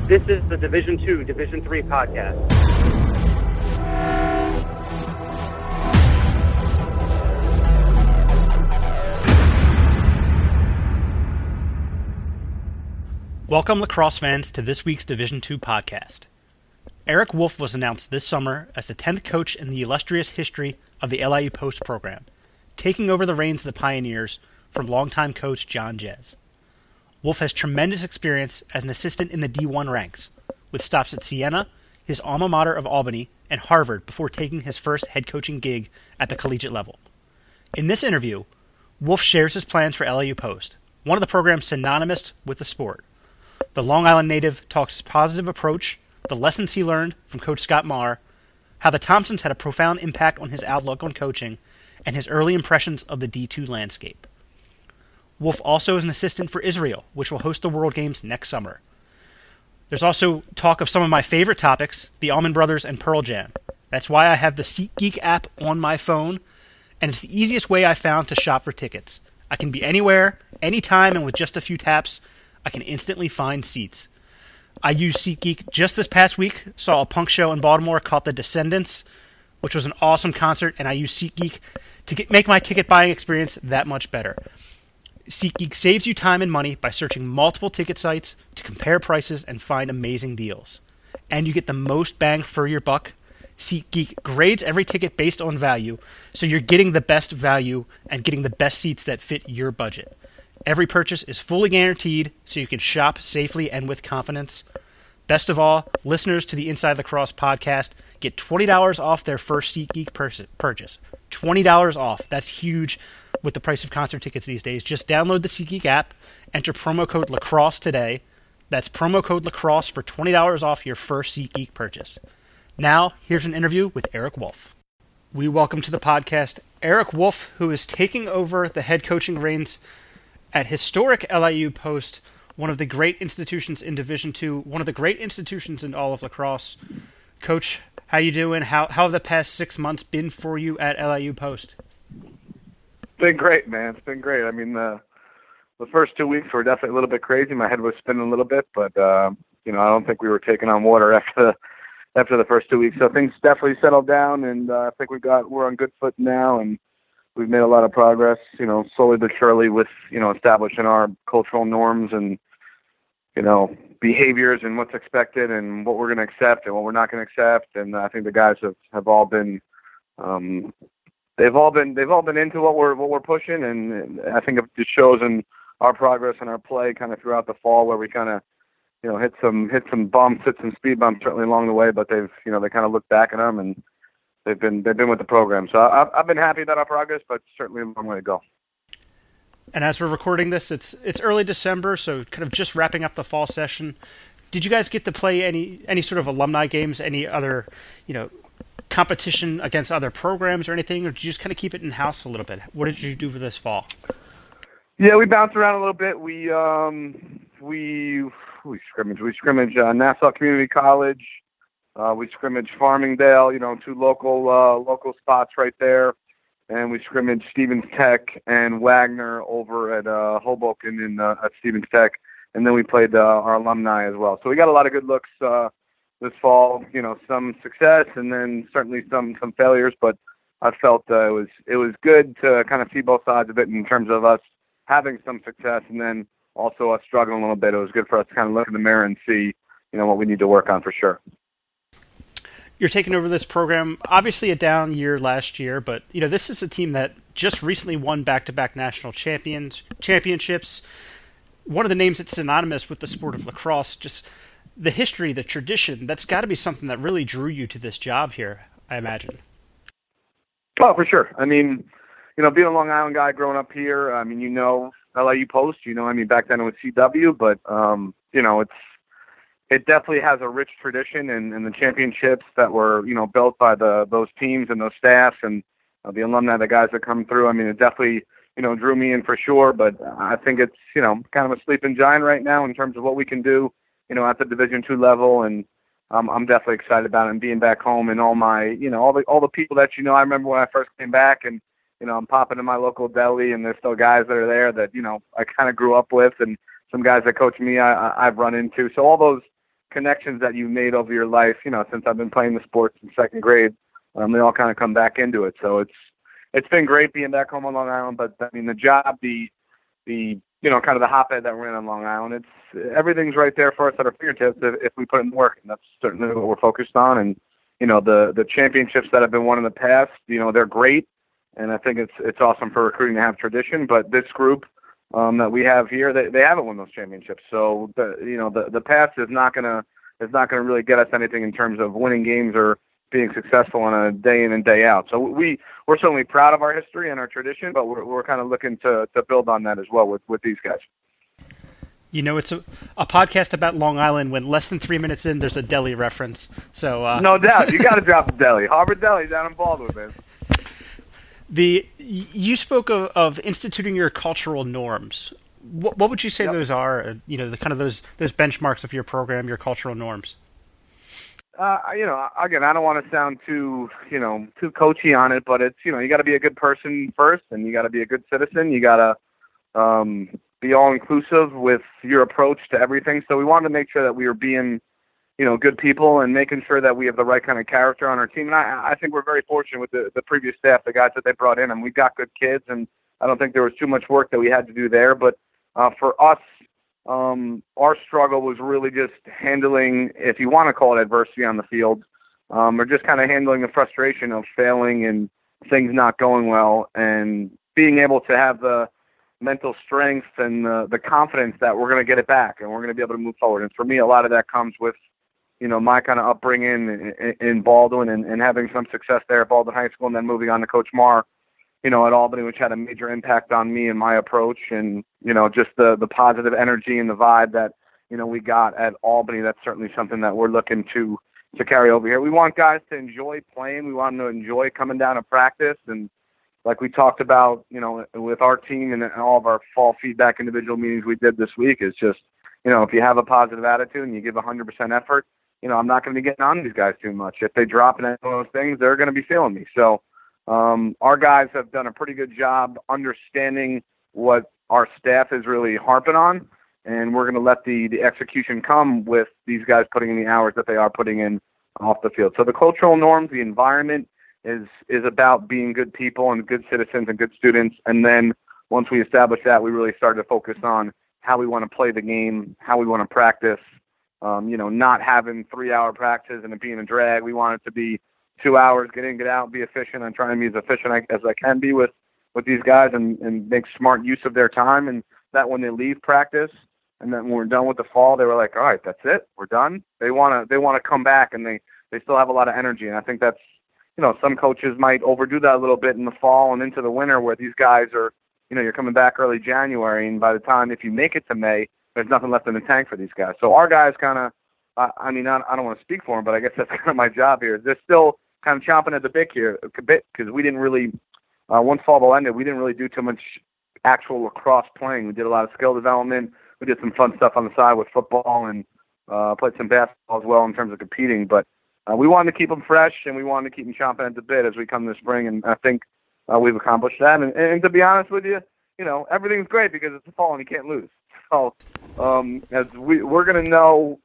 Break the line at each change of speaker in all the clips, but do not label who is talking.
This is the Division II, Division III podcast.
Welcome, lacrosse fans, to this week's Division II podcast. Eric Wolf was announced this summer as the 10th coach in the illustrious history of the LIU Post program, taking over the reins of the Pioneers from longtime coach John Jez. Wolf has tremendous experience as an assistant in the D1 ranks, with stops at Siena, his alma mater of Albany, and Harvard before taking his first head coaching gig at the collegiate level. In this interview, Wolf shares his plans for LIU Post, one of the programs synonymous with the sport. The Long Island native talks his positive approach, the lessons he learned from Coach Scott Maher, how the Thompsons had a profound impact on his outlook on coaching, and his early impressions of the D2 landscape. Wolf also is an assistant for Israel, which will host the World Games next summer. There's also talk of some of my favorite topics, the Allman Brothers and Pearl Jam. That's why I have the SeatGeek app on my phone, and it's the easiest way I found to shop for tickets. I can be anywhere, anytime, and with just a few taps, I can instantly find seats. I used SeatGeek just this past week, saw a punk show in Baltimore called The Descendants, which was an awesome concert, and I used SeatGeek to make my ticket buying experience that much better. SeatGeek saves you time and money by searching multiple ticket sites to compare prices and find amazing deals. And you get the most bang for your buck. SeatGeek grades every ticket based on value, so you're getting the best value and getting the best seats that fit your budget. Every purchase is fully guaranteed, so you can shop safely and with confidence. Best of all, listeners to the Inside Lacrosse podcast get $20 off their first SeatGeek purchase. $20 off. That's huge with the price of concert tickets these days. Just download the SeatGeek app, enter promo code LACROSSE today. That's promo code LACROSSE for $20 off your first SeatGeek purchase. Now, here's an interview with Eric Wolf. We welcome to the podcast Eric Wolf, who is taking over the head coaching reins at historic LIU Post, one of the great institutions in Division II, one of the great institutions in all of lacrosse. Coach, how you doing? How have the past 6 months been for you at LIU Post?
It's been great, man. It's been great. I mean, the first 2 weeks were definitely a little bit crazy. My head was spinning a little bit, but I don't think we were taking on water after the first 2 weeks. So things definitely settled down, and I think we're on good foot now, and we've made a lot of progress, slowly but surely with, establishing our cultural norms and, behaviors and what's expected and what we're going to accept and what we're not going to accept. And I think the guys have all been, they've all been into what we're pushing. And I think it shows in our progress and our play kind of throughout the fall, where we kind of, hit some bumps, hit some speed bumps certainly along the way, but they've, they kind of look back at them and they've been with the program. So I've been happy about our progress, but certainly a long way to go.
And as we're recording this, it's early December, so kind of just wrapping up the fall session. Did you guys get to play any sort of alumni games, any other, competition against other programs or anything, or did you just kind of keep it in-house a little bit? What did you do for this fall?
Yeah, we bounced around a little bit. We scrimmaged. We scrimmaged Nassau Community College. We scrimmaged Farmingdale, two local spots right there. And we scrimmaged Stevens Tech and Wagner over at Hoboken at Stevens Tech. And then we played our alumni as well. So we got a lot of good looks this fall, some success and then certainly some failures. But I felt it was good to kind of see both sides of it in terms of us having some success and then also us struggling a little bit. It was good for us to kind of look in the mirror and see, what we need to work on for sure.
You're taking over this program, obviously a down year last year, but this is a team that just recently won back-to-back national championships. One of the names that's synonymous with the sport of lacrosse, just the history, the tradition, that's got to be something that really drew you to this job here, I imagine.
Oh, for sure. I mean, being a Long Island guy growing up here, I mean, LIU Post, back then it was CW, but, it definitely has a rich tradition and the championships that were, built by those teams and those staffs and the alumni, the guys that come through. I mean, it definitely, drew me in for sure, but I think it's, kind of a sleeping giant right now in terms of what we can do, at the Division II level. And I'm definitely excited about it and being back home and all my, all the people that, I remember when I first came back and, I'm popping in my local deli and there's still guys that are there that, I kind of grew up with and some guys that coach me I've run into. So all those connections that you've made over your life, since I've been playing the sports in second grade, they all kind of come back into it. So it's been great being back home on Long Island, but I mean, the job, the kind of the hotbed that we're in on Long Island, everything's right there for us at our fingertips if we put in the work, and that's certainly what we're focused on. And the championships that have been won in the past, they're great, and I think it's awesome for recruiting to have tradition. But this group that we have here, they haven't won those championships, so the past is not gonna really get us anything in terms of winning games or being successful on a day in and day out. So we're certainly proud of our history and our tradition, but we're kind of looking to build on that as well with these guys.
It's a podcast about Long Island. When less than 3 minutes in, there's a deli reference. So
no doubt, you got to drop the deli. Harvard Deli down in Baldwin, man.
You spoke of instituting your cultural norms. What would you say those are? The kind of those benchmarks of your program, your cultural norms.
Again, I don't want to sound too coachy on it, but it's, you got to be a good person first, and you got to be a good citizen. You got to be all inclusive with your approach to everything. So we wanted to make sure that we were being, good people and making sure that we have the right kind of character on our team. And I think we're very fortunate with the previous staff, the guys that they brought in, and we got good kids, and I don't think there was too much work that we had to do there. But for us, our struggle was really just handling, if you want to call it adversity on the field, or just kind of handling the frustration of failing and things not going well, and being able to have the mental strength and the confidence that we're going to get it back and we're going to be able to move forward. And for me, a lot of that comes with, my kind of upbringing in Baldwin and having some success there at Baldwin High School, and then moving on to Coach Marr, at Albany, which had a major impact on me and my approach, and, just the positive energy and the vibe that, we got at Albany. That's certainly something that we're looking to carry over here. We want guys to enjoy playing. We want them to enjoy coming down to practice. And like we talked about, with our team and all of our fall feedback individual meetings we did this week, is just, if you have a positive attitude and you give 100% effort, I'm not going to be getting on these guys too much. If they drop in any of those things, they're going to be feeling me. So, our guys have done a pretty good job understanding what our staff is really harping on, and we're going to let the execution come with these guys putting in the hours that they are putting in off the field. So the cultural norms, the environment is about being good people and good citizens and good students. And then once we establish that, we really started to focus on how we want to play the game, how we want to practice, not having 3-hour practice and it being a drag. We want it to be 2 hours, get in, get out, be efficient. I'm trying to be as efficient as I can be with these guys and make smart use of their time. And that when they leave practice and then when we're done with the fall, they were like, all right, that's it. We're done. They want to come back, and they still have a lot of energy. And I think that's, some coaches might overdo that a little bit in the fall and into the winter, where these guys are, you're coming back early January, and by the time, if you make it to May, there's nothing left in the tank for these guys. So our guys kind of, I don't want to speak for them, but I guess that's kind of my job here. They're still kind of chomping at the bit here a bit, because we didn't really, once fall ball ended, we didn't really do too much actual lacrosse playing. We did a lot of skill development. We did some fun stuff on the side with football, and played some basketball as well in terms of competing. But we wanted to keep them fresh, and we wanted to keep them chomping at the bit as we come this spring, and I think we've accomplished that. And to be honest with you, everything's great because it's the fall and you can't lose. So as we're going to know,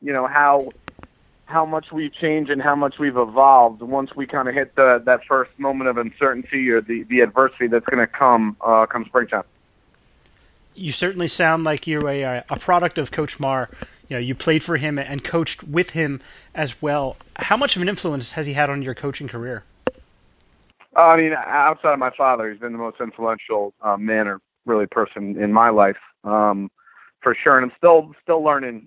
how much we've changed and how much we've evolved once we kind of hit that first moment of uncertainty or the adversity that's going to come springtime.
You certainly sound like you're a product of Coach Marr. You played for him and coached with him as well. How much of an influence has he had on your coaching career?
I mean, outside of my father, he's been the most influential man or really person in my life, for sure. And I'm still learning,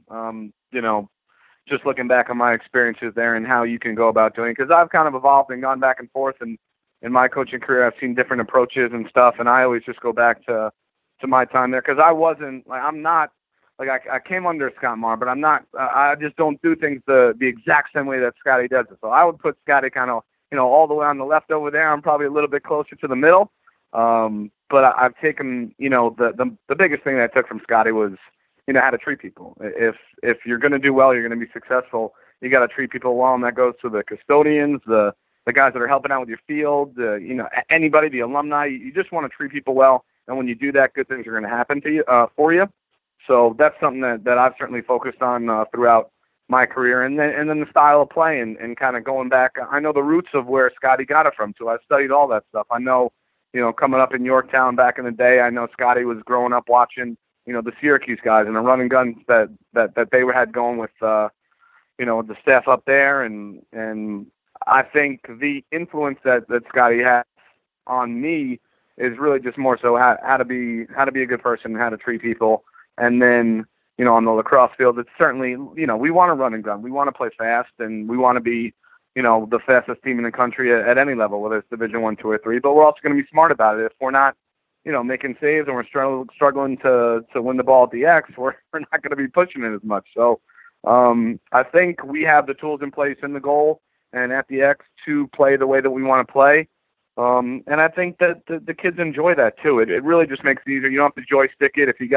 just looking back on my experiences there and how you can go about doing it. Because I've kind of evolved and gone back and forth. And in my coaching career, I've seen different approaches and stuff. And I always just go back to my time there, because I wasn't like, I'm not like, I came under Scott Marr, but I'm not, I just don't do things the exact same way that Scotty does it. So I would put Scotty kind of, all the way on the left over there. I'm probably a little bit closer to the middle. But I've taken, the biggest thing that I took from Scotty was, how to treat people. If you're going to do well, you're going to be successful, you got to treat people well. And that goes to the custodians, the guys that are helping out with your field, anybody, the alumni. You just want to treat people well. And when you do that, good things are going to happen to you, for you. So that's something that I've certainly focused on throughout my career, and then the style of play and kind of going back. I know the roots of where Scotty got it from too. I studied all that stuff. I know, coming up in Yorktown back in the day, I know Scotty was growing up watching, the Syracuse guys and the run and guns that they had going with, the staff up there, and I think the influence that Scotty has on me is really just more so how to be a good person, how to treat people, and then. On the lacrosse field, it's certainly, we want to run and gun. We want to play fast, and we want to be, the fastest team in the country at any level, whether it's Division 1, 2, or 3. But we're also going to be smart about it. If we're not, making saves and we're struggling to win the ball at the X, we're not going to be pushing it as much. So I think we have the tools in place in the goal and at the X to play the way that we want to play. And I think that the kids enjoy that too. It really just makes it easier. You don't have to joystick it. If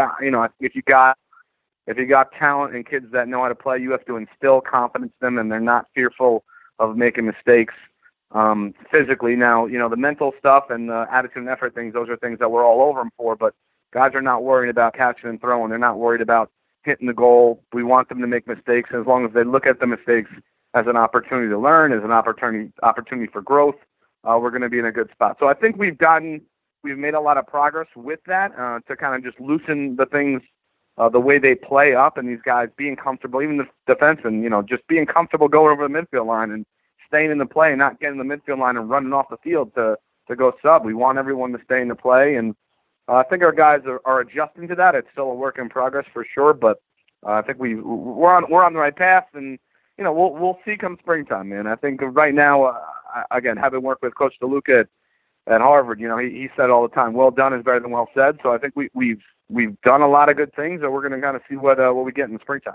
you got talent and kids that know how to play, you have to instill confidence in them, and they're not fearful of making mistakes physically. Now, the mental stuff and the attitude and effort things, those are things that we're all over them for, but guys are not worried about catching and throwing. They're not worried about hitting the goal. We want them to make mistakes, and as long as they look at the mistakes as an opportunity to learn, as an opportunity for growth, we're going to be in a good spot. So I think we've made a lot of progress with that to kind of just loosen the things, the way they play up, and these guys being comfortable, even the defensemen, just being comfortable going over the midfield line and staying in the play and not getting the midfield line and running off the field to go sub. We want everyone to stay in the play, and I think our guys are adjusting to that. It's still a work in progress for sure, but I think we're on the right path, and we'll see come springtime, man. I think right now, again, having worked with Coach DeLuca at Harvard, he said all the time, well done is better than well said. So I think we've done a lot of good things, and we're going to kind of see what we get in the springtime.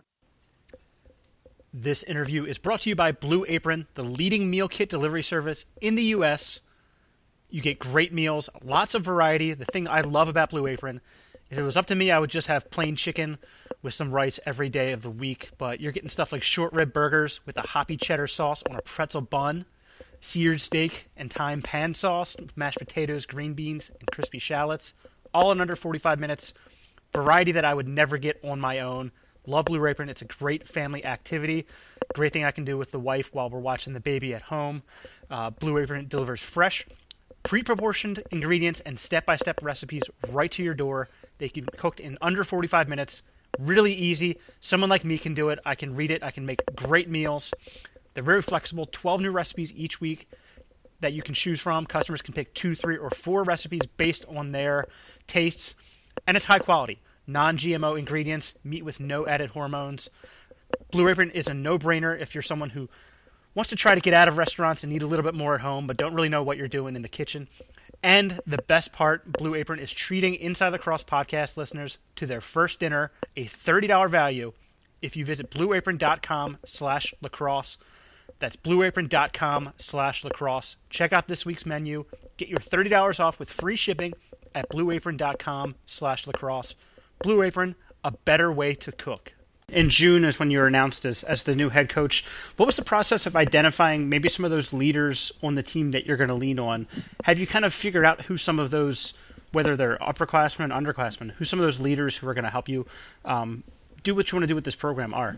This interview is brought to you by Blue Apron, the leading meal kit delivery service in the U.S. You get great meals, lots of variety. The thing I love about Blue Apron, if it was up to me, I would just have plain chicken with some rice every day of the week. But you're getting stuff like short rib burgers with a hoppy cheddar sauce on a pretzel bun, seared steak and thyme pan sauce with mashed potatoes, green beans, and crispy shallots, all in under 45 minutes. Variety that I would never get on my own. Love Blue Apron. It's a great family activity. Great thing I can do with the wife while we're watching the baby at home. Blue Apron delivers fresh, pre-proportioned ingredients and step-by-step recipes right to your door. They can be cooked in under 45 minutes. Really easy. Someone like me can do it. I can read it. I can make great meals. They're very flexible, 12 new recipes each week that you can choose from. Customers can pick 2, 3, or 4 recipes based on their tastes. And it's high quality. Non-GMO ingredients, meat with no added hormones. Blue Apron is a no-brainer if you're someone who wants to try to get out of restaurants and eat a little bit more at home, but don't really know what you're doing in the kitchen. And the best part, Blue Apron is treating Inside Lacrosse podcast listeners to their first dinner, a $30 value, if you visit blueapron.com/lacrosse. That's blueapron.com/lacrosse. Check out this week's menu. Get your $30 off with free shipping at blueapron.com/lacrosse. Blue Apron, a better way to cook. In June is when you were announced as the new head coach. What was the process of identifying maybe some of those leaders on the team that you're going to lean on? Have you kind of figured out who some of those, whether they're upperclassmen and underclassmen, who some of those leaders who are going to help you do what you want to do with this program are?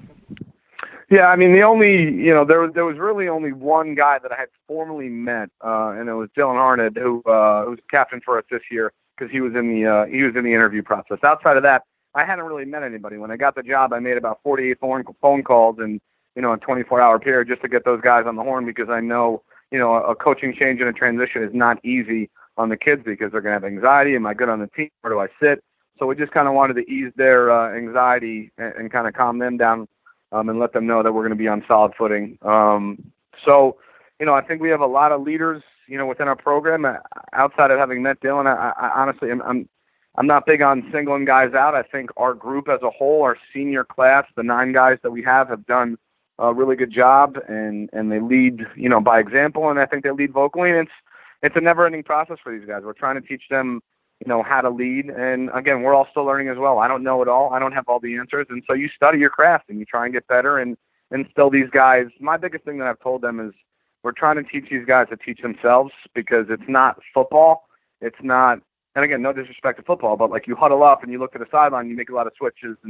Yeah, I mean, the only, there was really only one guy that I had formally met, and it was Dylan Harned, who was captain for us this year because he was in the interview process. Outside of that, I hadn't really met anybody. When I got the job, I made about 48 phone calls in, a 24-hour period just to get those guys on the horn because I know, a coaching change and a transition is not easy on the kids because they're going to have anxiety. Am I good on the team? Where do I sit? So we just kind of wanted to ease their anxiety and kind of calm them down and let them know that we're going to be on solid footing. So, I think we have a lot of leaders, within our program. Outside of having met Dylan, I honestly, I'm not big on singling guys out. I think our group as a whole, our senior class, the 9 guys that we have done a really good job, and they lead, by example, and I think they lead vocally. And it's a never-ending process for these guys. We're trying to teach them, how to lead. And again, we're all still learning as well. I don't know it all. I don't have all the answers. And so you study your craft and you try and get better and instill these guys. My biggest thing that I've told them is we're trying to teach these guys to teach themselves because it's not football. It's not, and again, no disrespect to football, but like you huddle up and you look to the sideline, you make a lot of switches and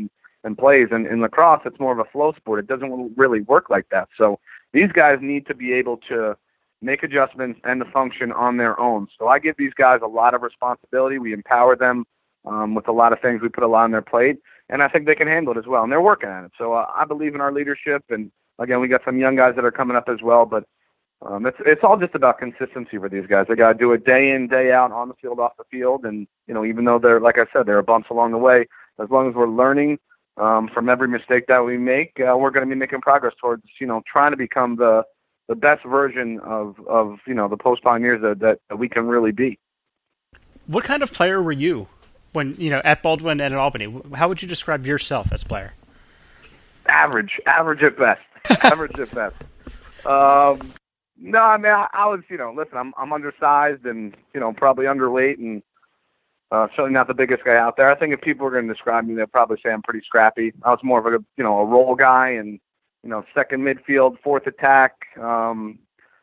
and plays. And in lacrosse, it's more of a flow sport. It doesn't really work like that. So these guys need to be able to make adjustments and to function on their own. So I give these guys a lot of responsibility. We empower them with a lot of things. We put a lot on their plate, and I think they can handle it as well, and they're working at it. So I believe in our leadership, and again, we got some young guys that are coming up as well, but it's all just about consistency for these guys. They got to do it day in, day out, on the field, off the field, and even though like I said, there are bumps along the way, as long as we're learning from every mistake that we make, we're going to be making progress towards trying to become the best version of the Post Pioneers that we can really be.
What kind of player were you when at Baldwin and at Albany? How would you describe yourself as a player?
Average at best. Average at best. No, I mean I was listen, I'm undersized and probably underweight and certainly not the biggest guy out there. I think if people were going to describe me, they'd probably say I'm pretty scrappy. I was more of a role guy and second midfield, fourth attack. I'm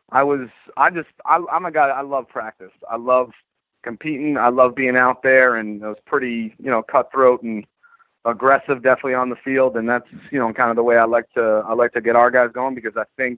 a guy. I love practice. I love competing. I love being out there, and I was pretty cutthroat and aggressive, definitely on the field. And that's kind of the way I like to get our guys going, because I think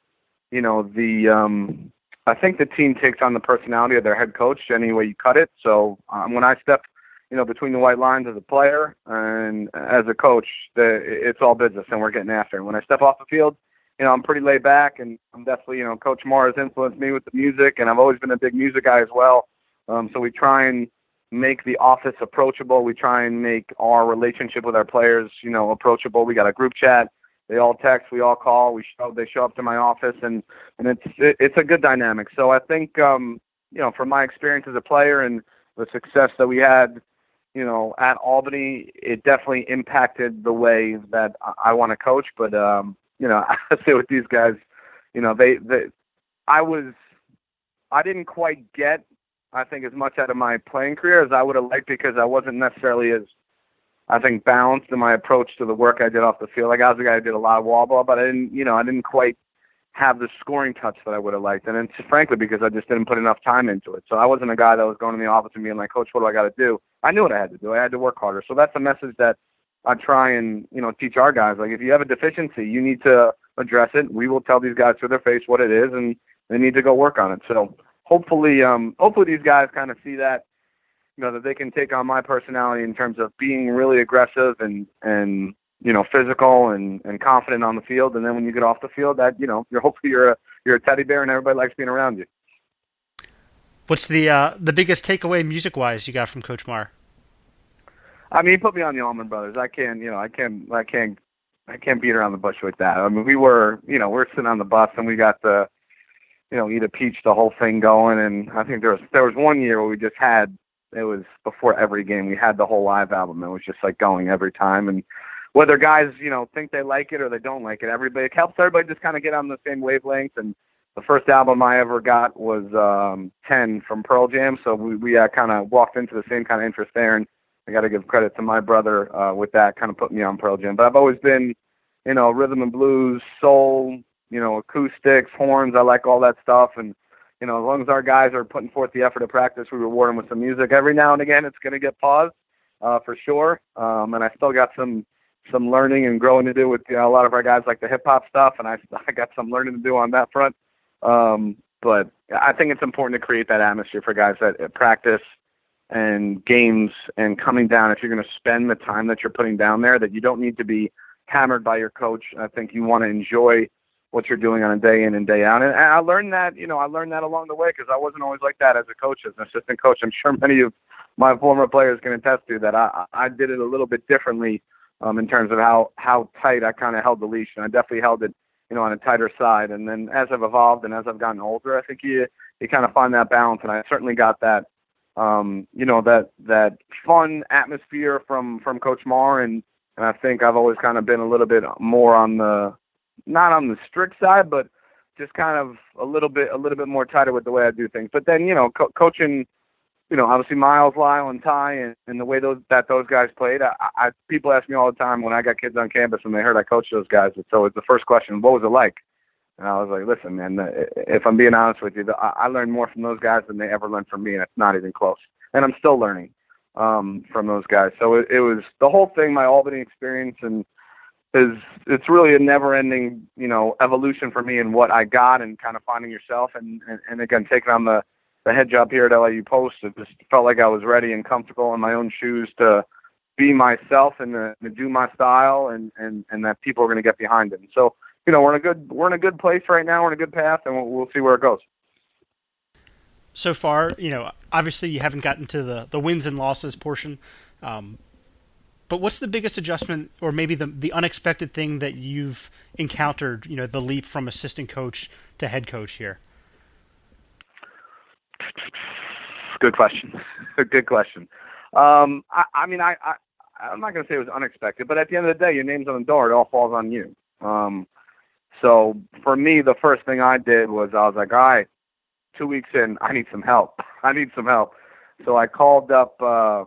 I think the team takes on the personality of their head coach any way you cut it. So when I step between the white lines as a player and as a coach, it's all business and we're getting after it. When I step off the field, I'm pretty laid back, and I'm definitely, Coach Marr has influenced me with the music, and I've always been a big music guy as well. So we try and make the office approachable. We try and make our relationship with our players, approachable. We got a group chat. They all text, we all call. They show up to my office, and it's a good dynamic. So I think, from my experience as a player and the success that we had, at Albany, it definitely impacted the way that I want to coach. But, I say with these guys, I didn't quite get, I think, as much out of my playing career as I would have liked, because I wasn't necessarily as, I think, balanced in my approach to the work I did off the field. Like, I was a guy who did a lot of wall ball, but I didn't quite have the scoring touch that I would have liked. And it's frankly because I just didn't put enough time into it. So I wasn't a guy that was going in the office and being like, Coach, what do I got to do? I knew what I had to do. I had to work harder. So that's a message that I try and, teach our guys. Like, if you have a deficiency, you need to address it. We will tell these guys to their face what it is, and they need to go work on it. So hopefully these guys kind of see that, that they can take on my personality in terms of being really aggressive and physical and confident on the field. And then when you get off the field, that, you're a teddy bear and everybody likes being around you.
What's the biggest takeaway music-wise you got from Coach Marr?
I mean, he put me on the Allman Brothers. I can't beat around the bush with that. I mean, we're sitting on the bus and we got the, Eat a Peach, the whole thing going. And I think there was one year where we just had, it was before every game, we had the whole live album. It was just like going every time. And whether guys, think they like it or they don't like it, it helps everybody just kind of get on the same wavelength. And the first album I ever got was 10 from Pearl Jam. So we kind of walked into the same kind of interest there. And I got to give credit to my brother with that, kind of put me on Pearl Jam. But I've always been, rhythm and blues, soul, acoustics, horns. I like all that stuff. And, as long as our guys are putting forth the effort to practice, we reward them with some music. Every now and again, it's going to get paused for sure. And I still got some learning and growing to do with a lot of our guys like the hip-hop stuff, and I got some learning to do on that front. But I think it's important to create that atmosphere for guys that practice and games and coming down. If you're going to spend the time that you're putting down there, that you don't need to be hammered by your coach. I think you want to enjoy what you're doing on a day in and day out. And I learned that, along the way, because I wasn't always like that as a coach, as an assistant coach. I'm sure many of my former players can attest to that. I did it a little bit differently in terms of how tight I kind of held the leash, and I definitely held it, on a tighter side. And then as I've evolved and as I've gotten older, I think you kind of find that balance, and I certainly got that, that fun atmosphere from Coach Marr, and I think I've always kind of been a little bit more on the, not on the strict side, but just kind of a little bit more tighter with the way I do things. But then, coaching, obviously Miles, Lyle, and Ty, and the way those guys played, people ask me all the time when I got kids on campus and they heard I coached those guys. So it's the first question, what was it like? And I was like, listen, man, if I'm being honest with you, I learned more from those guys than they ever learned from me, and it's not even close. And I'm still learning. from those guys. So it was the whole thing, my Albany experience, and it's really a never-ending, evolution for me in what I got and kind of finding yourself. And again, taking on the head job here at LIU Post, it just felt like I was ready and comfortable in my own shoes to be myself and to do my style, and that people are going to get behind it. And so, we're in a good place right now. We're in a good path, and we'll see where it goes.
So far, obviously you haven't gotten to the wins and losses portion, but what's the biggest adjustment, or maybe the unexpected thing that you've encountered, the leap from assistant coach to head coach here?
Good question. Good question. I'm not going to say it was unexpected, but at the end of the day, your name's on the door. It all falls on you. So for me, the first thing I did was I was like, all right, 2 weeks in, I need some help. So I called up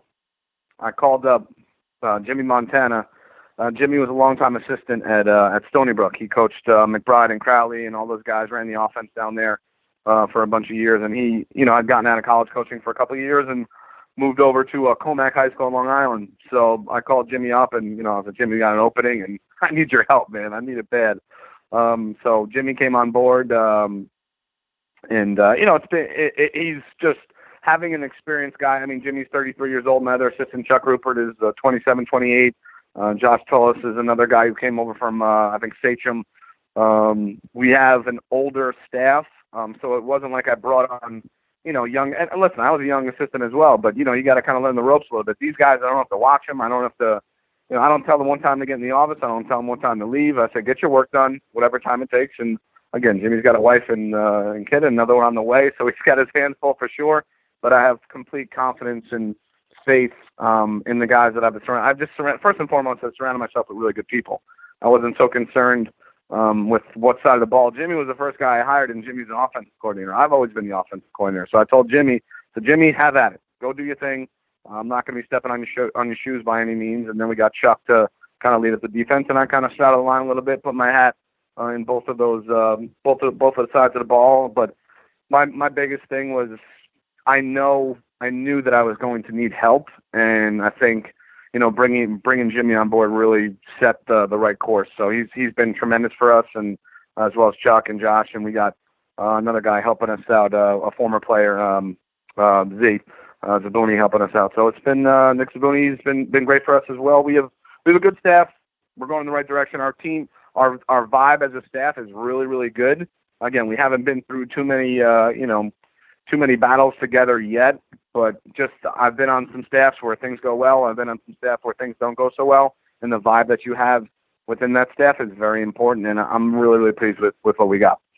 Jimmy Montana. Jimmy was a longtime assistant at Stony Brook. He coached McBride and Crowley and all those guys, ran the offense down there for a bunch of years. And he, I'd gotten out of college coaching for a couple of years and moved over to Comac High School in Long Island. So I called Jimmy up and, I said, Jimmy, got an opening and I need your help, man. I need it bad. So Jimmy came on board, he's just having an experienced guy. I mean, Jimmy's 33 years old. My other assistant, Chuck Rupert, is 27, 28. Josh Tullis is another guy who came over from, I think, Sachem. We have an older staff, so it wasn't like I brought on, young. And listen, I was a young assistant as well, but, you got to kind of learn the ropes a little bit. These guys, I don't have to watch them. I don't have to, I don't tell them one time to get in the office. I don't tell them one time to leave. I say, get your work done, whatever time it takes. And again, Jimmy's got a wife and kid, another one on the way, so he's got his hands full for sure. But I have complete confidence and faith in the guys that I've been surrounded. First and foremost, I've surrounded myself with really good people. I wasn't so concerned with what side of the ball. Jimmy was the first guy I hired, and Jimmy's an offensive coordinator. I've always been the offensive coordinator. So I told Jimmy, have at it. Go do your thing. I'm not going to be stepping on your shoes by any means. And then we got Chuck to kind of lead up the defense, and I kind of straddled the line a little bit, put my hat in both of those, both of the sides of the ball. But my biggest thing was I knew that I was going to need help, and I think bringing Jimmy on board really set the right course. So he's been tremendous for us, and as well as Chuck and Josh, and we got another guy helping us out, a former player, Zabuni, helping us out. So it's been Nick Zabuni. He's been great for us as well. We have a good staff. We're going in the right direction. Our team. Our vibe as a staff is really, really good. Again, we haven't been through too many battles together yet, but just I've been on some staffs where things go well. I've been on some staff where things don't go so well, and the vibe that you have within that staff is very important, and I'm really, really pleased with what we got.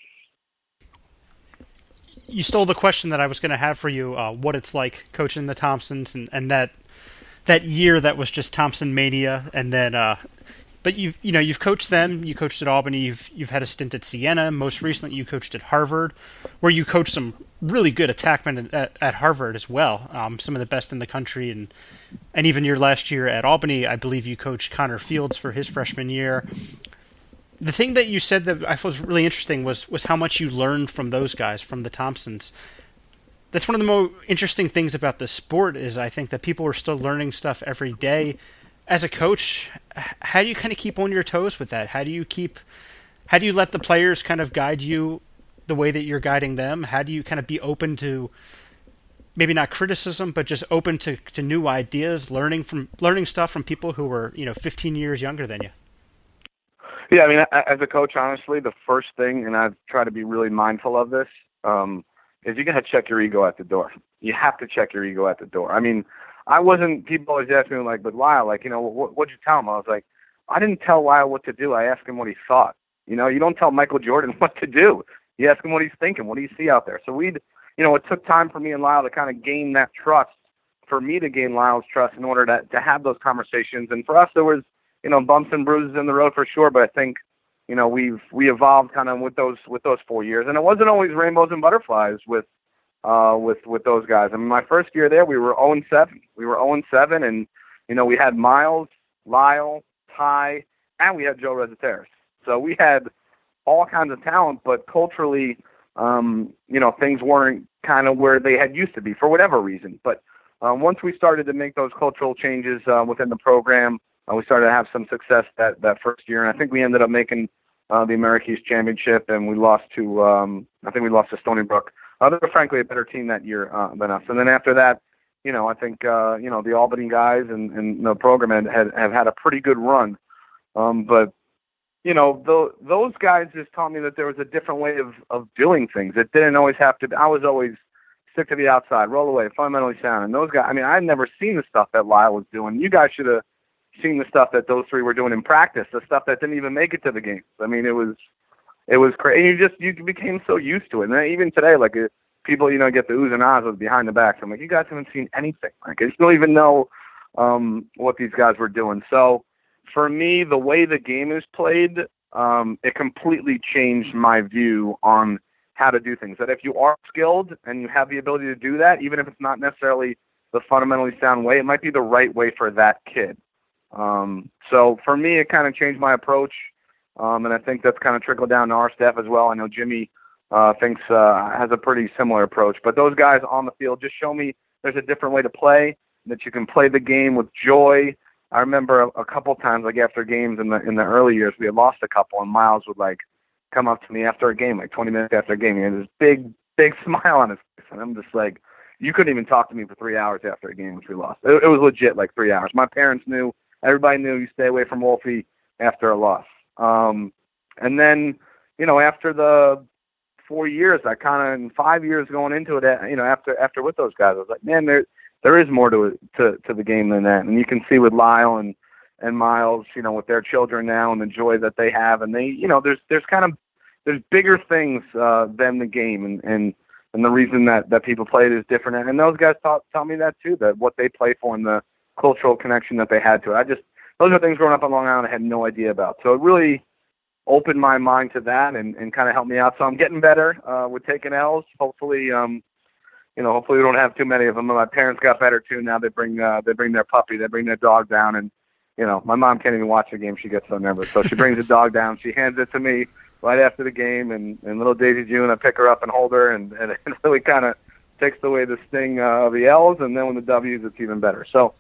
You stole the question that I was going to have for you, what it's like coaching the Thompsons and that year that was just Thompson mania, and then but you've coached them. You coached at Albany. You've had a stint at Siena. Most recently, you coached at Harvard, where you coached some really good attackmen at Harvard as well. Some of the best in the country, and even your last year at Albany, I believe you coached Connor Fields for his freshman year. The thing that you said that I thought was really interesting was how much you learned from those guys, from the Thompsons. That's one of the more interesting things about this sport is I think that people are still learning stuff every day. As a coach, how do you kind of keep on your toes with that? How do you let the players kind of guide you the way that you're guiding them? How do you kind of be open to maybe not criticism, but just open to new ideas, learning stuff from people who were 15 years younger than you?
Yeah, I mean, as a coach, honestly, the first thing, and I've tried to be really mindful of this, is you got to check your ego at the door. You have to check your ego at the door. I mean, people always ask me, like, but Lyle, like, what'd you tell him? I was like, I didn't tell Lyle what to do. I asked him what he thought. You don't tell Michael Jordan what to do. You ask him what he's thinking. What do you see out there? So it took time for me and Lyle to kind of gain that trust, for me to gain Lyle's trust in order to have those conversations. And for us, there was, bumps and bruises in the road for sure, but I think, we evolved kind of with those 4 years. And it wasn't always rainbows and butterflies with those guys. I mean, my first year there, we were 0-7. We were 0-7, and we had Miles, Lyle, Ty, and we had Joe Rezateris. So we had all kinds of talent, but culturally, things weren't kind of where they had used to be for whatever reason. But once we started to make those cultural changes within the program, we started to have some success that first year, and I think we ended up making the America East Championship, and we lost to I think we lost to Stony Brook. They were frankly a better team that year than us. And then after that, I think the Albany guys and the program have had a pretty good run. But those guys just taught me that there was a different way of doing things. It didn't always have to be. I was always stick to the outside, roll away, fundamentally sound. And those guys, I mean, I had never seen the stuff that Lyle was doing. You guys should have seen the stuff that those three were doing in practice, the stuff that didn't even make it to the games. I mean, it was crazy. You became so used to it. And even today, like people, get the oohs and ahs of behind the backs. I'm like, you guys haven't seen anything. Like, I just don't even know what these guys were doing. So for me, the way the game is played, it completely changed my view on how to do things. That if you are skilled and you have the ability to do that, even if it's not necessarily the fundamentally sound way, it might be the right way for that kid. So for me, it kind of changed my approach, and I think that's kind of trickled down to our staff as well. I know Jimmy has a pretty similar approach, but those guys on the field just show me there's a different way to play, that you can play the game with joy. I remember a couple times, like after games in the early years, we had lost a couple, and Miles would like come up to me after a game, like 20 minutes after a game. He had this big smile on his face, and I'm just like, you couldn't even talk to me for 3 hours after a game which we lost. It was legit, like 3 hours. My parents knew. Everybody knew you stay away from Wolfie after a loss. And then, after the 4 years, I kind of, 5 years going into it, after with those guys, I was like, man, there is more to the game than that. And you can see with Lyle and Miles, with their children now and the joy that they have. And they, there's bigger things than the game. And the reason that people play it is different. And those guys taught me that too, that what they play for and the cultural connection that they had to it. Those are things growing up on Long Island I had no idea about. So it really opened my mind to that and kind of helped me out. So I'm getting better with taking L's. Hopefully, hopefully we don't have too many of them. My parents got better too. Now they bring their puppy, they bring their dog down, and my mom can't even watch the game. She gets so nervous. So she brings the dog down. She hands it to me right after the game, and little Daisy June, I pick her up and hold her, and it really kind of takes away the sting of the L's, and then when the W's, it's even better. So.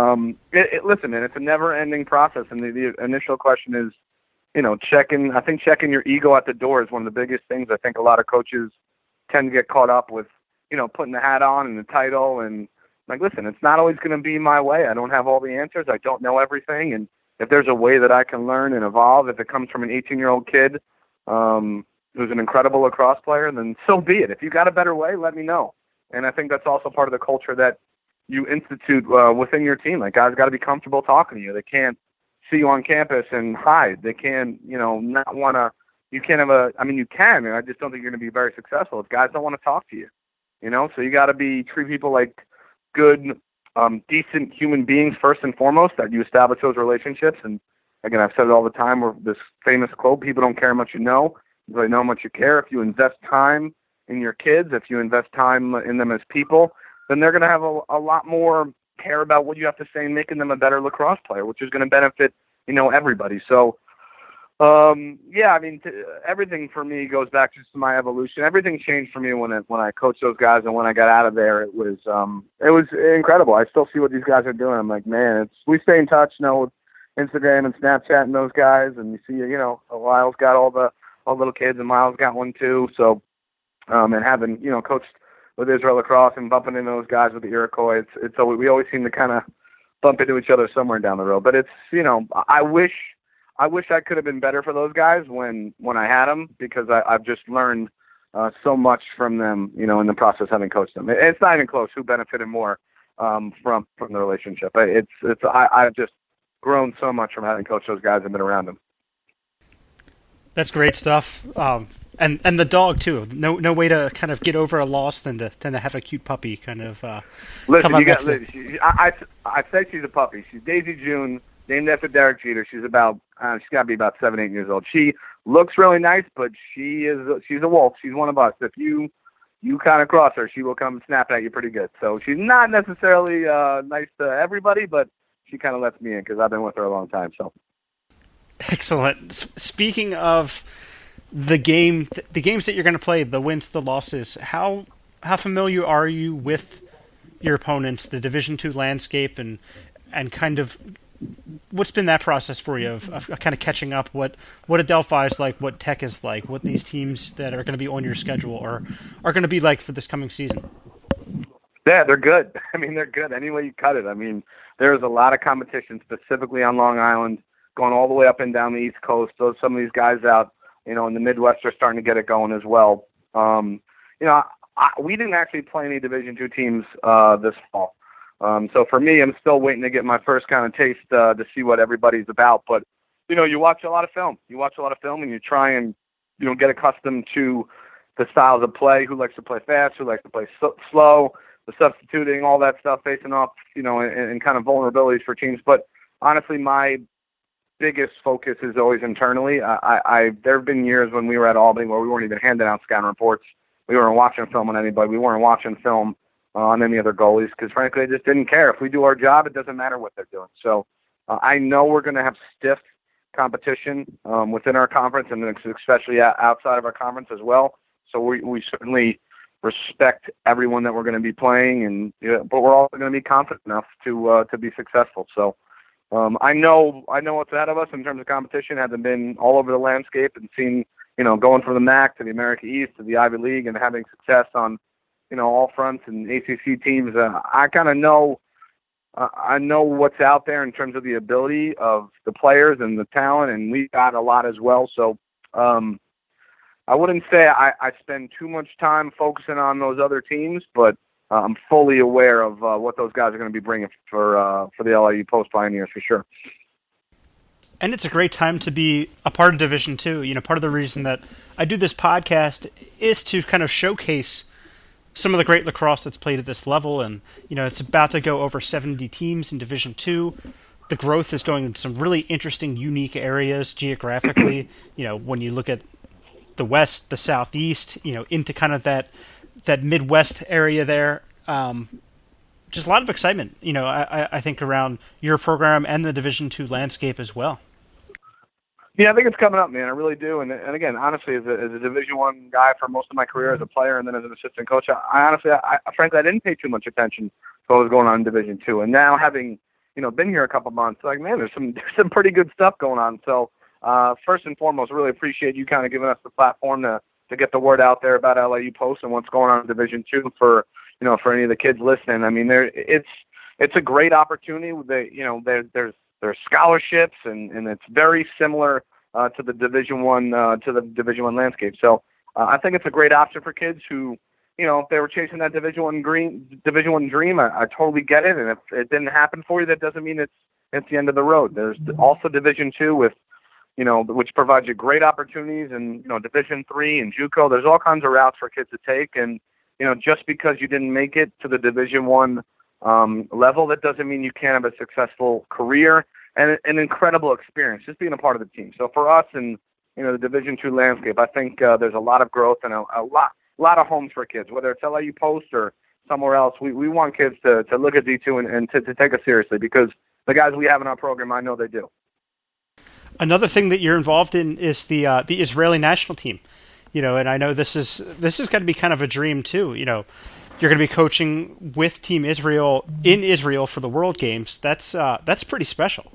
Listen, and it's a never-ending process. And the initial question is, checking your ego at the door is one of the biggest things. I think a lot of coaches tend to get caught up with, putting the hat on and the title. And like, listen, it's not always going to be my way. I don't have all the answers. I don't know everything. And if there's a way that I can learn and evolve, if it comes from an 18-year-old kid who's an incredible lacrosse player, then so be it. If you got a better way, let me know. And I think that's also part of the culture that you institute within your team. Like, guys got to be comfortable talking to you. They can't see you on campus and hide. They can't, not want to. You can't have you can. I just don't think you're going to be very successful if guys don't want to talk to you. So you got to treat people like good, decent human beings first and foremost. That you establish those relationships. And again, I've said it all the time. Where this famous quote: "People don't care how much you know; they know how much you care." If you invest time in your kids, if you invest time in them as people, then they're going to have a lot more care about what you have to say and making them a better lacrosse player, which is going to benefit, everybody. So, everything for me goes back just to my evolution. Everything changed for me when I coached those guys, and when I got out of there, it was incredible. I still see what these guys are doing. I'm like, man, we stay in touch, with Instagram and Snapchat and those guys, and you see, Lyle's got all the little kids, and Miles got one too. So, and having, coached with Israel Lacrosse and bumping into those guys with the Iroquois, we always seem to kind of bump into each other somewhere down the road. But it's, I wish I could have been better for those guys when I had them, because I've just learned so much from them, in the process having coached them. It's not even close who benefited more from the relationship. I've just grown so much from having coached those guys and been around them.
That's great stuff. And the dog too. No way to kind of get over a loss than to have a cute puppy kind of
listen,
come up
I say she's a puppy. She's Daisy June, named after Derek Jeter. She's she's got to be about 7-8 years old. She looks really nice, but she's a wolf. She's one of us. If you kind of cross her, she will come snap at you pretty good. So she's not necessarily nice to everybody, but she kind of lets me in because I've been with her a long time. So.
Excellent. Speaking of the games that you're going to play, the wins, the losses, how familiar are you with your opponents, the Division II landscape, and kind of what's been that process for you of kind of catching up what Adelphi is like, what Tech is like, what these teams that are going to be on your schedule are going to be like for this coming season?
Yeah, they're good. I mean, they're good any way you cut it. I mean, there's a lot of competition specifically on Long Island, going all the way up and down the East Coast. So some of these guys out, in the Midwest are starting to get it going as well. We didn't actually play any Division II teams this fall. So for me, I'm still waiting to get my first kind of taste to see what everybody's about. But, you watch a lot of film. You watch a lot of film and you try and, get accustomed to the styles of play, who likes to play fast, who likes to play slow, the substituting, all that stuff, facing off, and kind of vulnerabilities for teams. But honestly, my biggest focus is always internally. There have been years when we were at Albany where we weren't even handing out scouting reports. We weren't watching film on anybody. We weren't watching film on any other goalies because, frankly, they just didn't care. If we do our job, it doesn't matter what they're doing. So I know we're going to have stiff competition within our conference and especially outside of our conference as well. So we certainly respect everyone that we're going to be playing, but we're also going to be confident enough to be successful. So I know what's ahead of us in terms of competition. Having been all over the landscape and seen, going from the MAC to the America East to the Ivy League and having success on, all fronts and ACC teams, I kind of know. I know what's out there in terms of the ability of the players and the talent, and we've got a lot as well. So I wouldn't say I spend too much time focusing on those other teams, but I'm fully aware of what those guys are going to be bringing for the LIU Post Pioneers for sure.
And it's a great time to be a part of Division II. Part of the reason that I do this podcast is to kind of showcase some of the great lacrosse that's played at this level. And, it's about to go over 70 teams in Division II. The growth is going in some really interesting, unique areas geographically. When you look at the West, the Southeast, into kind of that Midwest area there. Just a lot of excitement, I think around your program and the Division II landscape as well.
Yeah, I think it's coming up, man. I really do. And again, honestly, as a Division I guy for most of my career as a player and then as an assistant coach, frankly, I didn't pay too much attention to what was going on in Division II. And now having, been here a couple months, man, there's some pretty good stuff going on. So first and foremost, really appreciate you kind of giving us the platform to get the word out there about LIU Post and what's going on in Division II for any of the kids listening. I mean, it's a great opportunity. There's scholarships and it's very similar to the Division I landscape. So I think it's a great option for kids who, if they were chasing that Division I dream, I totally get it. And if it didn't happen for you, that doesn't mean it's the end of the road. There's also Division II with, which provides you great opportunities, and Division III and JUCO. There's all kinds of routes for kids to take, and just because you didn't make it to the Division I level, that doesn't mean you can't have a successful career and an incredible experience just being a part of the team. So for us in the Division II landscape, I think there's a lot of growth and a lot of homes for kids, whether it's LIU Post or somewhere else. We want kids to look at D2 and to take us seriously, because the guys we have in our program, I know they do.
Another thing that you're involved in is the Israeli national team, and I know this is going to be kind of a dream too. You're going to be coaching with Team Israel in Israel for the World Games. That's pretty special.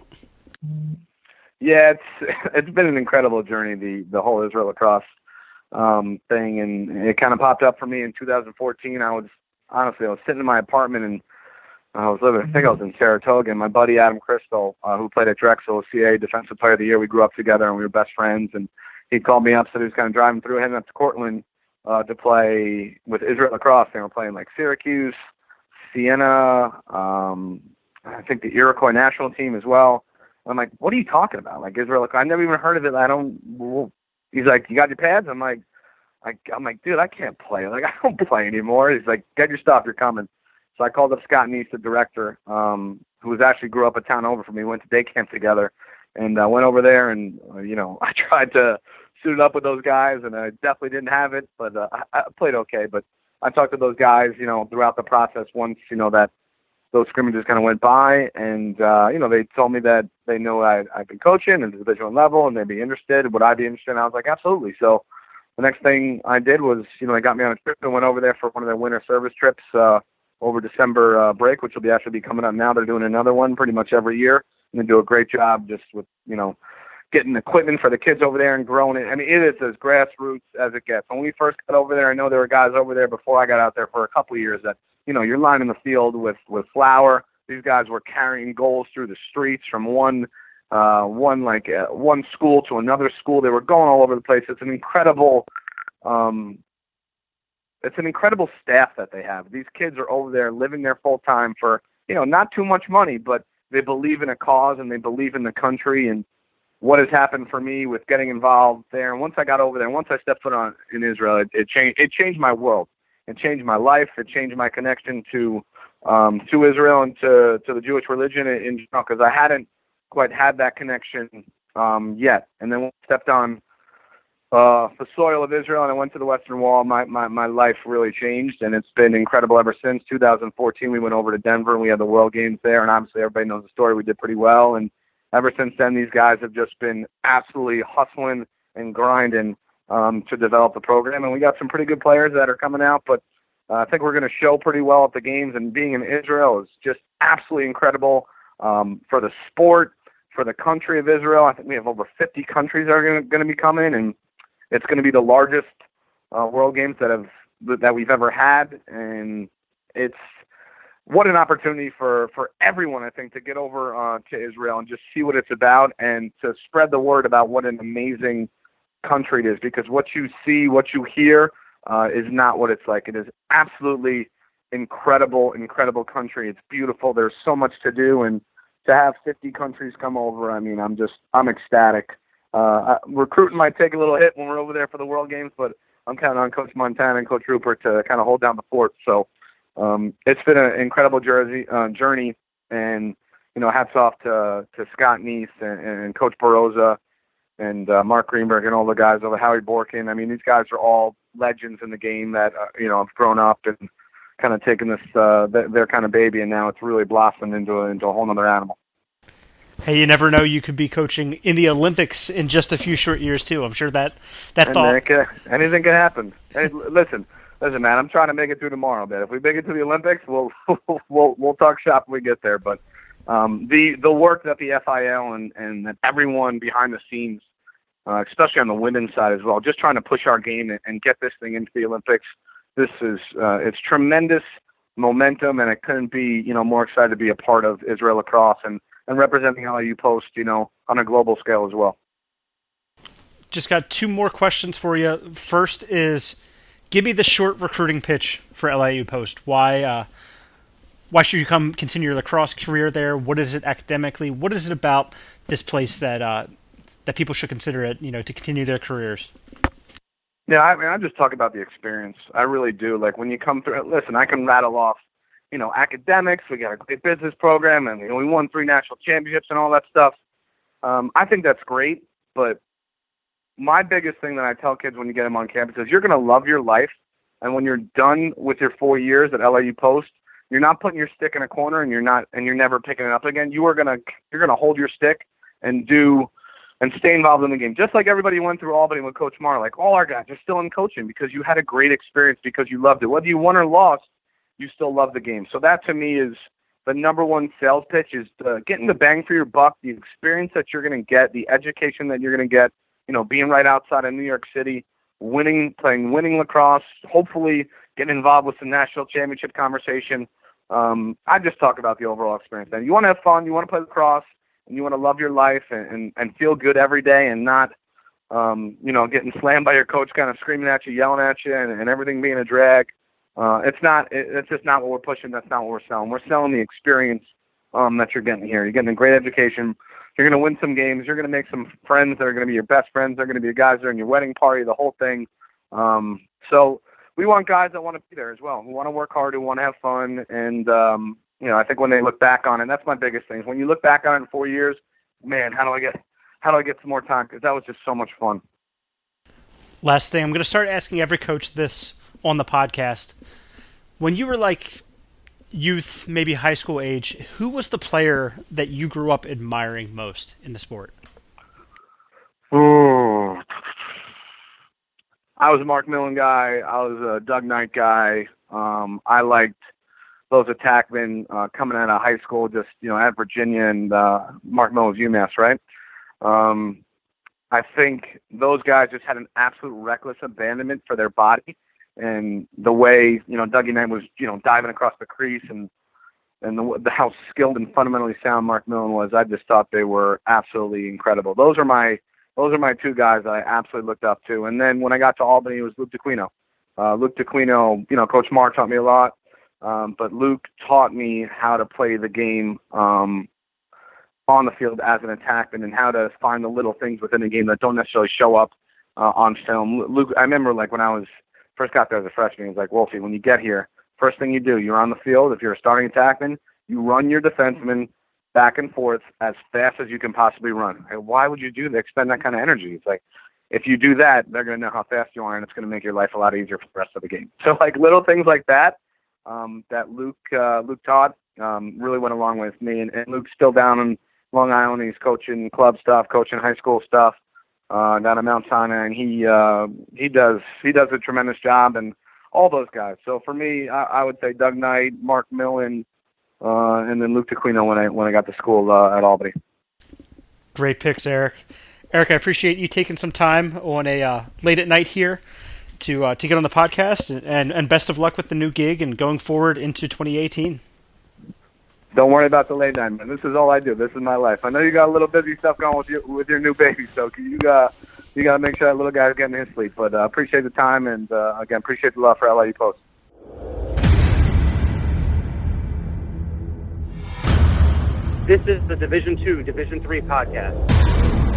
Yeah, it's been an incredible journey, the whole Israel lacrosse thing, and it kind of popped up for me in 2014. I was sitting in my apartment and I was in Saratoga, and my buddy Adam Crystal, who played at Drexel, CAA Defensive Player of the Year, we grew up together and we were best friends, and he called me up, said he was kind of driving through, heading up to Cortland to play with Israel lacrosse. They were playing like Syracuse, Siena, I think the Iroquois national team as well. I'm like, what are you talking about? Like Israel lacrosse? I never even heard of it. He's like, you got your pads? I'm like, dude, I can't play. Like, I don't play anymore. He's like, get your stuff, you're coming. So I called up Scott Neese, the director, who actually grew up a town over from me. We went to day camp together, and I went over there, and I tried to suit it up with those guys, and I definitely didn't have it, but I played okay. But I talked to those guys, throughout the process. Once that those scrimmages kind of went by, and they told me that they know I've been coaching at the Division I level, and they'd be interested. Would I be interested? And I was like, absolutely. So the next thing I did was, they got me on a trip and went over there for one of their winter service trips. over December break, which will be actually be coming up now. They're doing another one pretty much every year, and they do a great job just with, getting equipment for the kids over there and growing it. I mean, it is as grassroots as it gets. When we first got over there, I know there were guys over there before I got out there for a couple of years that, you're lining the field with flour. These guys were carrying goals through the streets from one school to another school. They were going all over the place. It's an incredible staff that they have. These kids are over there living there full time for, not too much money, but they believe in a cause and they believe in the country. And what has happened for me with getting involved there, and once I got over there, once I stepped foot in Israel, it changed my world. It changed my life. It changed my connection to Israel and to the Jewish religion in general, because I hadn't quite had that connection yet. And then when I stepped on the soil of Israel and I went to the Western Wall, my life really changed, and it's been incredible ever since. 2014, we went over to Denver and we had the World Games there, and obviously everybody knows the story. We did pretty well, and ever since then, these guys have just been absolutely hustling and grinding to develop the program. And we got some pretty good players that are coming out, but I think we're going to show pretty well at the games. And being in Israel is just absolutely incredible for the sport, for the country of Israel. I think we have over 50 countries that are going to be coming, and it's going to be the largest World Games that we've ever had. And it's what an opportunity for everyone, I think, to get over to Israel and just see what it's about and to spread the word about what an amazing country it is, because what you see, what you hear is not what it's like. It is absolutely incredible country. It's beautiful. There's so much to do, and to have 50 countries come over, I mean, I'm ecstatic. Recruiting might take a little hit when we're over there for the World Games, but I'm counting on Coach Montana and Coach Rupert to kind of hold down the fort. So it's been an incredible journey, and hats off to Scott Neese and Coach Baroza and Mark Greenberg and all the guys over, Howie Borkin. I mean, these guys are all legends in the game that have grown up and kind of taken this their kind of baby, and now it's really blossomed into a whole other animal.
Hey, you never know. You could be coaching in the Olympics in just a few short years too. I'm sure that thought.
Anything can happen. Hey, listen, man. I'm trying to make it through tomorrow. But if we make it to the Olympics, we'll talk shop when we get there. But the work that the FIL and that everyone behind the scenes, especially on the women's side as well, just trying to push our game and get this thing into the Olympics. This is it's tremendous momentum, and I couldn't be more excited to be a part of Israel Lacrosse and representing LIU Post, on a global scale as well.
Just got two more questions for you. First is, give me the short recruiting pitch for LIU Post. Why should you continue your lacrosse career there? What is it academically? What is it about this place that people should consider it, to continue their careers?
Yeah, I just talk about the experience. I really do. Like, when you come through, listen, I can rattle off, academics. We got a great business program, and we won 3 national championships and all that stuff. I think that's great, but my biggest thing that I tell kids when you get them on campus is you're going to love your life, and when you're done with your 4 years at LIU Post, you're not putting your stick in a corner, and you're never picking it up again. You're gonna hold your stick and stay involved in the game, just like everybody went through Albany with Coach Marr. Like, all our guys are still in coaching because you had a great experience, because you loved it. Whether you won or lost, you still love the game. So that, to me, is the number one sales pitch, is getting the bang for your buck, the experience that you're going to get, the education that you're going to get, being right outside of New York City, winning lacrosse, hopefully getting involved with some national championship conversation. I just talk about the overall experience. And you want to have fun, you want to play lacrosse, and you want to love your life and feel good every day, and not, getting slammed by your coach kind of screaming at you, yelling at you, and everything being a drag. It's just not what we're pushing. That's not what we're selling. We're selling the experience that you're getting here. You're getting a great education. You're going to win some games. You're going to make some friends that are going to be your best friends. They're going to be the guys that are in your wedding party, the whole thing. So we want guys that want to be there as well, who want to work hard, who want to have fun. And, I think when they look back on it, that's my biggest thing. When you look back on it in 4 years, man, how do I get some more time? Because that was just so much fun.
Last thing, I'm going to start asking every coach this on the podcast. When you were like youth, maybe high school age, who was the player that you grew up admiring most in the sport?
Ooh. I was a Mark Millen guy. I was a Doug Knight guy. I liked those attackmen coming out of high school, just, at Virginia and Mark Millen's UMass, right? I think those guys just had an absolute reckless abandonment for their body, and the way, Dougie Knight was, diving across the crease and how skilled and fundamentally sound Mark Millen was. I just thought they were absolutely incredible. Those are my two guys that I absolutely looked up to. And then when I got to Albany, it was Luke DeQuino. Luke DeQuino, Coach Marr taught me a lot, but Luke taught me how to play the game on the field as an attackman and how to find the little things within the game that don't necessarily show up on film. Luke, I remember when I first got there as a freshman, he was like, Wolfie, when you get here, first thing you do, you're on the field. If you're a starting attackman, you run your defenseman back and forth as fast as you can possibly run. And why would you do that? Expend that kind of energy? It's like, if you do that, they're going to know how fast you are, and it's going to make your life a lot easier for the rest of the game. So, little things like that, that Luke taught, really went a long way with me. And Luke's still down in Long Island. He's coaching club stuff, coaching high school stuff down at Mount Sinai, and he does a tremendous job, and all those guys. So for me, I would say Doug Knight, Mark Millen, and then Luke DeQuino when I got to school at Albany.
Great picks, Eric. Eric, I appreciate you taking some time on a late at night here to get on the podcast, and best of luck with the new gig and going forward into 2018.
Don't worry about the late night, man. This is all I do. This is my life. I know you got a little busy stuff going with your new baby, so you got to make sure that little guy's getting his sleep. But appreciate the time, and again, appreciate the love for LIU Post.
This is the Division II, Division III podcast.